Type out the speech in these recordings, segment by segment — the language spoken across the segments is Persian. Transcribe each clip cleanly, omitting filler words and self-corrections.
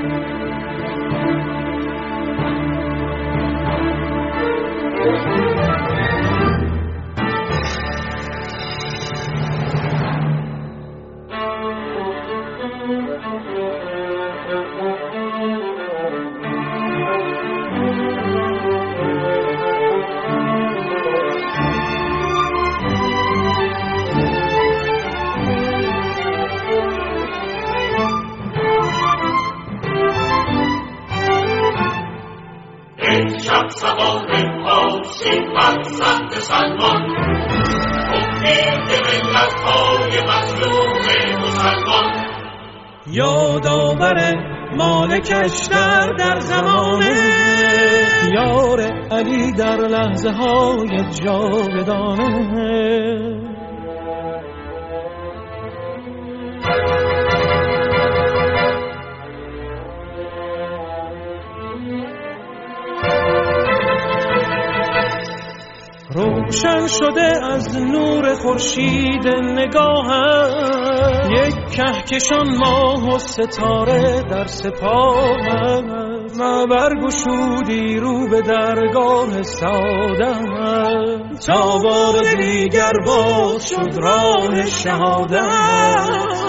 یادآور مالکش در زمانه، یار علی در لحظه های جاودانه. روشن شده از نور خورشید نگاهم، یک کهکشان ماه و ستاره در سپاهم. و برگشودی رو به درگاه سعادت، تا بار دیگر باز شد راه شهادت.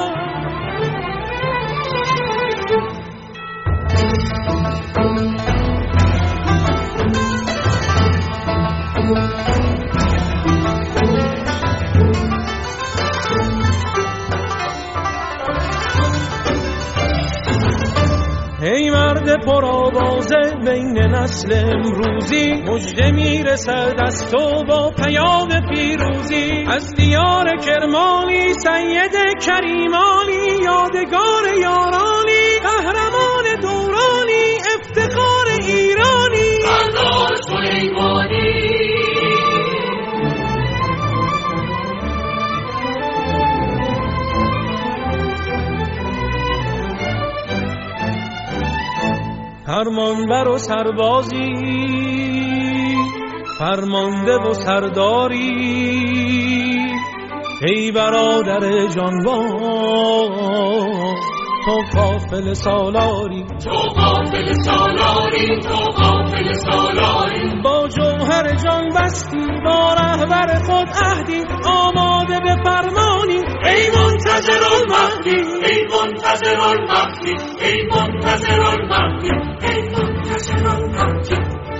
ای مرد پرآوازه بین نسل امروزی، مژده میرسد از تو با پیام پیروزی. از دیار کرمانی سید کریمانی، یادگار یارانی، قهرمان دورانی، افتخار ایرانی، سردار سلیمانی. فرمانبر و سربازی، فرمانده و سرداری، ای برادر جانباز تو قافله سالاری، تو قافله سالاری، تو قافله سالاری. با جوهر جان بستی با رهبر خود عهدی، آماده به فرمانی ای منتظر المهدی، ای منتظر المهدی، ای منتظر المهدی، ای منتظر المهدی.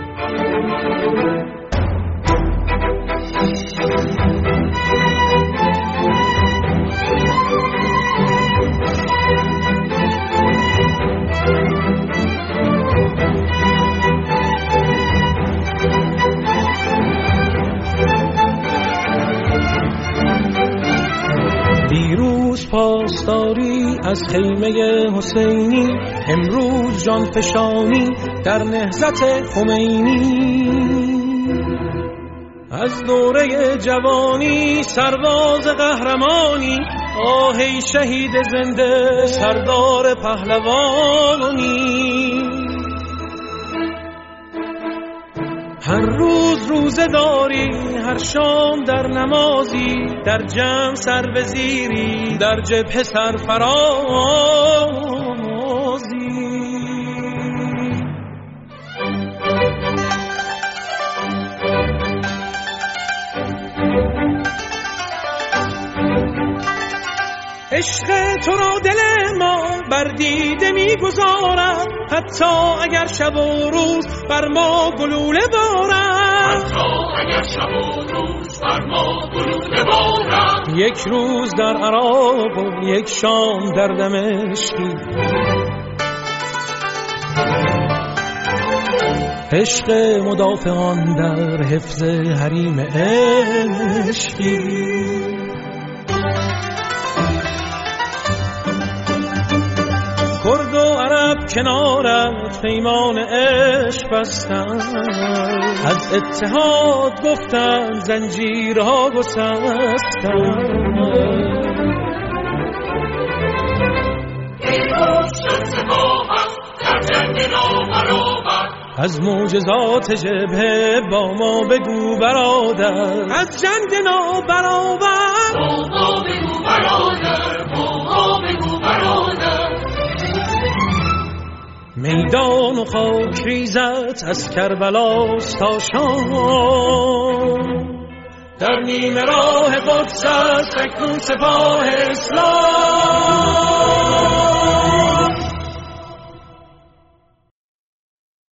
دیروز پاسداری از خیمه حسینی، امروز جان فشانی در نهضت خمینی. از دوره جوانی سرباز قهرمانی، آهی شهید زنده سردار پهلوانی. هر روز روزه داری، هر شام در نمازی، در جمع سر بزیری، در جبهه سرفرازی. عشق تو را دل ما بر دیده می‌گذارد، حتی اگر شب و روز بر ما گلوله بارد، حتی اگر شب و روز بر ما گلوله بارد. یک روز در عراق و یک شام در دمشقی، عشق مدافعان در حفظ حریم عشقی. کرد و عرب کنارت پیمان عشق بستن، از اتحاد گفتن زنجیرها گسستن. از معجزات جبهه با ما بگو برادر، از جنگ نابرابر با ما بگو برادر، با ما بگو برادر. میدان و خاک ریزت از کربلاست تا شام. در نیمه راه قدس است اکنون سپاه اسلام.